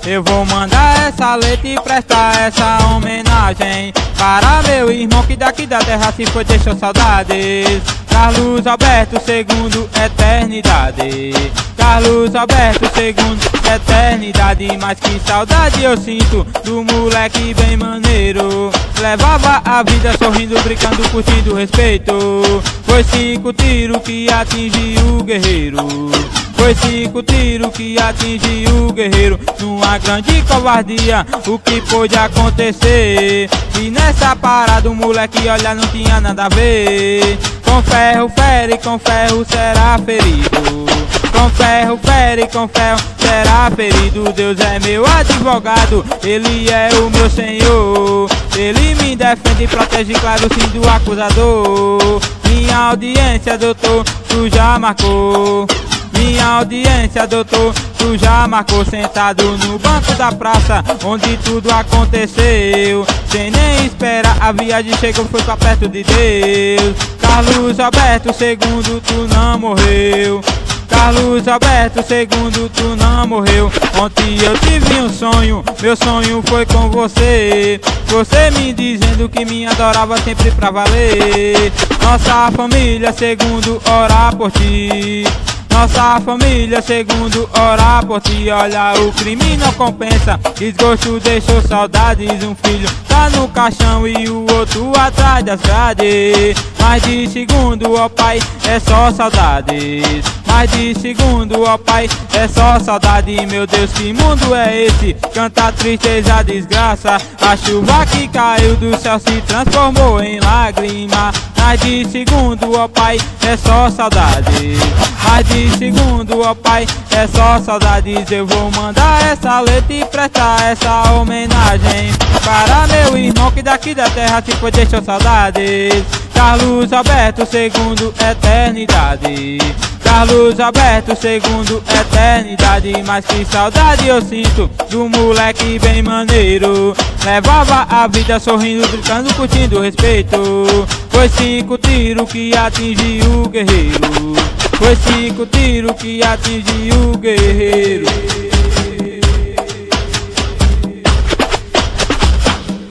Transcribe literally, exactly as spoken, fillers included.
Eu vou mandar essa letra e prestar essa homenagem para meu irmão que daqui da terra se foi, deixou saudades. Carlos Alberto segundo, eternidade. Carlos Alberto segundo, eternidade. Mas que saudade eu sinto do moleque bem maneiro. Levava a vida sorrindo, brincando, curtindo respeito. Foi cinco tiros que atingiu o guerreiro. Foi cinco tiros que atingiu o guerreiro. Numa grande covardia, o que pôde acontecer? E nessa parada o moleque, olha, não tinha nada a ver. Com ferro fere, com ferro será ferido. Com ferro fere, com ferro será ferido. Deus é meu advogado, Ele é o meu Senhor. Ele me defende e protege, claro, sim, do acusador. Minha audiência, doutor, tu já marcou. Minha audiência, doutor, tu já marcou. Sentado no banco da praça, onde tudo aconteceu. Sem nem esperar, a viagem chegou, foi pra perto de Deus. Carlos Alberto segundo, tu não morreu. Carlos Alberto segundo, tu não morreu. Ontem eu tive um sonho, meu sonho foi com você. Você me dizendo que me adorava sempre pra valer. Nossa família segundo, orar por ti. Nossa família segundo, orar por ti. Olha, o crime não compensa, desgosto deixou saudades. Um filho tá no caixão e o outro atrás das grades. Mais de segundo, ó pai, é só saudades. Mais de segundo, ó pai, é só saudade. Meu Deus, que mundo é esse? Canta tristeza, desgraça. A chuva que caiu do céu se transformou em lágrima. Mais de segundo, ó pai, é só saudades. Mais de segundo, ó pai, é só saudades. Eu vou mandar essa letra e prestar essa homenagem para meu irmão que daqui da terra se foi, deixou saudades. Carlos Alberto segundo, eternidade. Carlos Alberto segundo, eternidade. Mas que saudade eu sinto do moleque bem maneiro. Levava a vida sorrindo, brincando, curtindo respeito. Foi cinco tiros que atingiu o guerreiro. Foi cinco tiros que atingiu o guerreiro.